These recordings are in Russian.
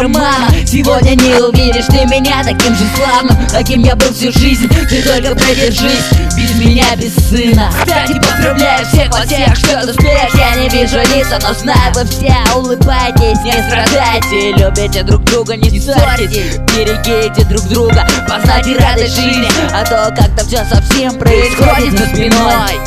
даже мама. Сегодня не увидишь ты меня таким же славным, каким я был всю жизнь. Ты только продержись, без меня, без сына. Кстати, поздравляю всех во всех, что успеешь. Я не вижу лица, но знаю, вы все улыбайтесь, не страдайте. Любите друг друга, не ссоритесь, берегите друг друга, познайте радость жизни, а то как-то все совсем происходит за спиной.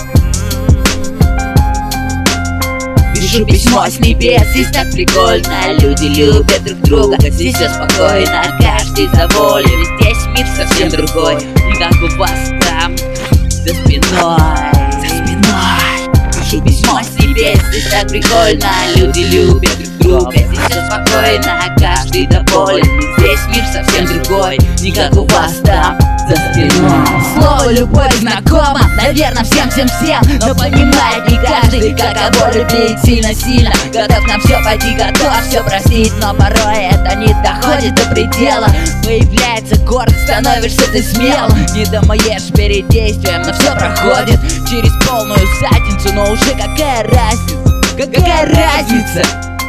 Пишу письмо с небес, здесь так прикольно. Люди любят друг друга, здесь все спокойно, каждый доволен. Здесь мир совсем другой, не как у вас там, за спиной. Пишу письмо с небес, здесь так прикольно. Люди любят друг друга, здесь все спокойно, каждый доволен. Здесь мир совсем другой, не как у вас там, за спиной. Слово любовь знакомо, наверное, всем, но понимает не каждый, как кого любить сильно-сильно. Готов на все пойти, готов все простить, но порой это не доходит до предела. Появляется гордость, становишься ты смел. Не домоешь перед действием, но все проходит через полную задницу. Но уже какая разница, какая разница?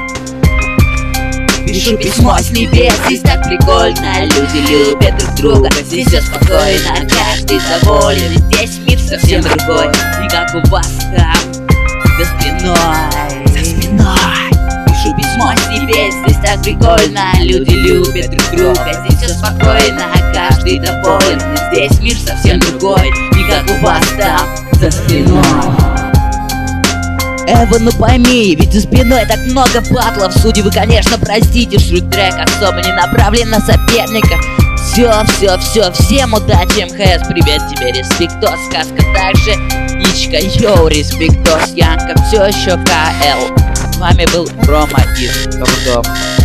Пишу письмо с небес, здесь так прикольно. Люди любят друг друга, здесь все спокойно, каждый доволен. Здесь мир совсем другой, не как у вас там, за спиной. Пишу письмо с небес, здесь так прикольно. Люди любят друг друга, здесь все спокойно, каждый доволен. Здесь мир совсем другой, не как у вас там, за спиной. Эва, ну пойми, ведь за спиной так много батлов. Судьи вы, конечно, простите, шрут-трек особо не направлен на соперника. Все, всем удачи, МХС, привет тебе, респектос, сказка также, Ничка, йоу, респектос, Янка, все еще КЛ. С вами был Рома из Трудов.